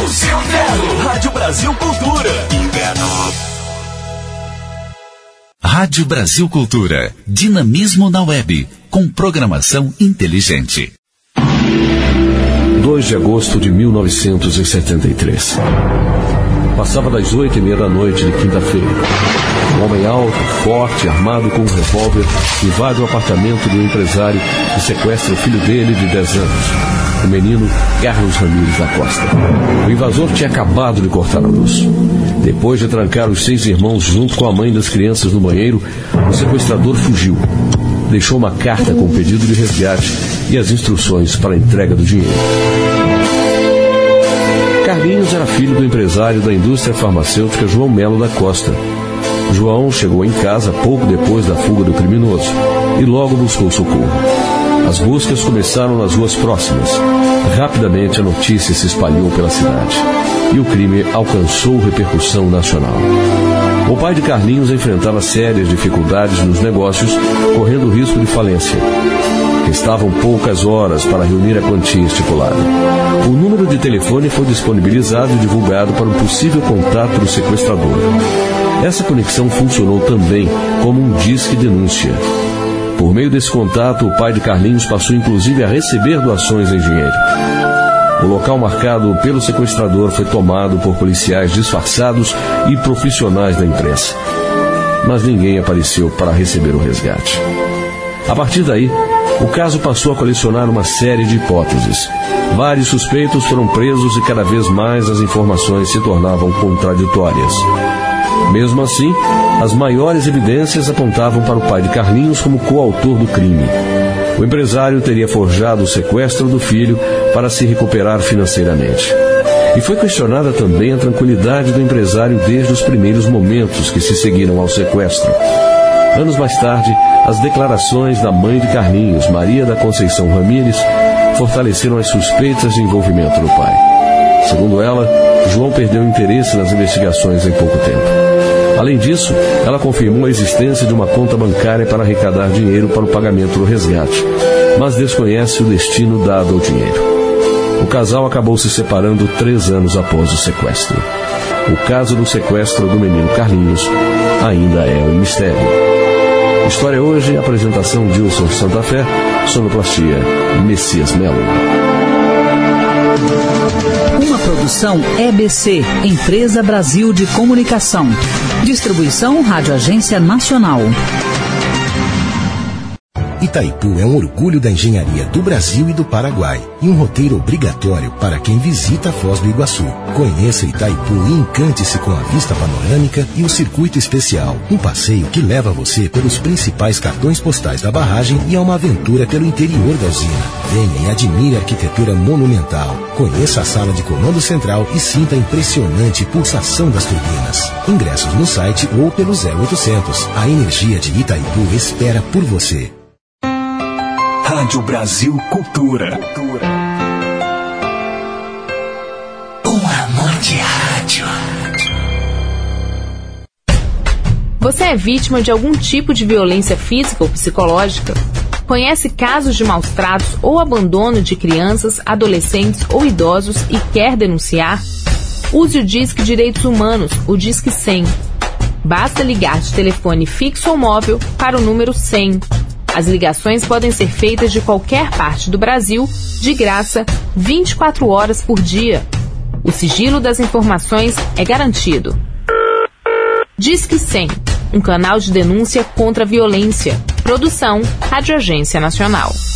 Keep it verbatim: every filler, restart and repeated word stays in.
no seu inverno. Rádio Brasil Cultura. Inverno. Rádio Brasil Cultura. Dinamismo na web. Com programação inteligente. dois de agosto de mil novecentos e setenta e três. Passava das oito e meia da noite de quinta-feira. Um homem alto, forte, armado com um revólver, invade o apartamento do empresário e sequestra o filho dele de dez anos, o menino Carlos Ramírez da Costa. O invasor tinha acabado de cortar a luz. Depois de trancar os seis irmãos junto com a mãe das crianças no banheiro, o sequestrador fugiu. Deixou uma carta com pedido de resgate e as instruções para a entrega do dinheiro. Carlinhos era filho do empresário da indústria farmacêutica João Melo da Costa. João chegou em casa pouco depois da fuga do criminoso e logo buscou socorro. As buscas começaram nas ruas próximas. Rapidamente a notícia se espalhou pela cidade e o crime alcançou repercussão nacional. O pai de Carlinhos enfrentava sérias dificuldades nos negócios, correndo risco de falência. Restavam poucas horas para reunir a quantia estipulada. O número de telefone foi disponibilizado e divulgado para um possível contato do sequestrador. Essa conexão funcionou também como um disque denúncia. Por meio desse contato, o pai de Carlinhos passou inclusive a receber doações em dinheiro. O local marcado pelo sequestrador foi tomado por policiais disfarçados e profissionais da imprensa. Mas ninguém apareceu para receber o resgate. A partir daí, o caso passou a colecionar uma série de hipóteses. Vários suspeitos foram presos e cada vez mais as informações se tornavam contraditórias. Mesmo assim, as maiores evidências apontavam para o pai de Carlinhos como coautor do crime. O empresário teria forjado o sequestro do filho para se recuperar financeiramente. E foi questionada também a tranquilidade do empresário desde os primeiros momentos que se seguiram ao sequestro. Anos mais tarde, as declarações da mãe de Carlinhos, Maria da Conceição Ramírez, fortaleceram as suspeitas de envolvimento do pai. Segundo ela, João perdeu interesse nas investigações em pouco tempo. Além disso, ela confirmou a existência de uma conta bancária para arrecadar dinheiro para o pagamento do resgate, mas desconhece o destino dado ao dinheiro. O casal acabou se separando três anos após o sequestro. O caso do sequestro do menino Carlinhos ainda é um mistério. História hoje, apresentação de Wilson Santa Fé, sonoplastia Messias Melo. Uma produção E B C, Empresa Brasil de Comunicação. Distribuição Rádio Agência Nacional. Itaipu é um orgulho da engenharia do Brasil e do Paraguai e um roteiro obrigatório para quem visita Foz do Iguaçu. Conheça Itaipu e encante-se com a vista panorâmica e o circuito especial. Um passeio que leva você pelos principais cartões postais da barragem e a uma aventura pelo interior da usina. Venha e admire a arquitetura monumental. Conheça a sala de comando central e sinta a impressionante pulsação das turbinas. Ingressos no site ou pelo zero oitocentos. A energia de Itaipu espera por você. Rádio Brasil Cultura. Um amor de rádio. Você é vítima de algum tipo de violência física ou psicológica? Conhece casos de maus tratos ou abandono de crianças, adolescentes ou idosos e quer denunciar? Use o Disque Direitos Humanos, o Disque cem. Basta ligar de telefone fixo ou móvel para o número cem. As ligações podem ser feitas de qualquer parte do Brasil, de graça, vinte e quatro horas por dia. O sigilo das informações é garantido. Disque cem, um canal de denúncia contra a violência. Produção Rádio Agência Nacional.